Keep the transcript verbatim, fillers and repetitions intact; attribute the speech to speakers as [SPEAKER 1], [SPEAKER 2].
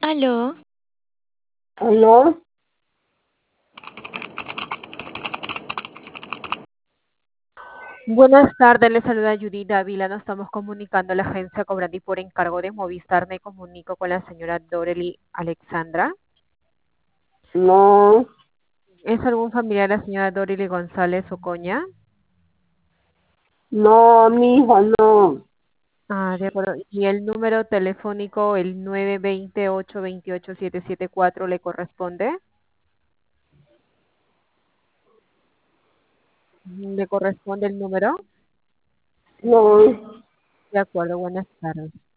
[SPEAKER 1] Aló,
[SPEAKER 2] ¿Aló?
[SPEAKER 3] Buenas tardes, le saluda Judith Dávila. Nos estamos comunicando a la agencia Cobrandi por encargo de Movistar. Me comunico con la señora Dorely Alexandra.
[SPEAKER 2] No,
[SPEAKER 3] ¿Es algún familiar de la señora Dorely González Ocoña?
[SPEAKER 2] no, mi hijo, no.
[SPEAKER 3] Ah, de acuerdo. ¿Y el número telefónico, el nueve dos cero, ocho dos ocho, siete siete cuatro, le corresponde? ¿Le corresponde el número?
[SPEAKER 2] No,
[SPEAKER 3] De acuerdo, buenas tardes.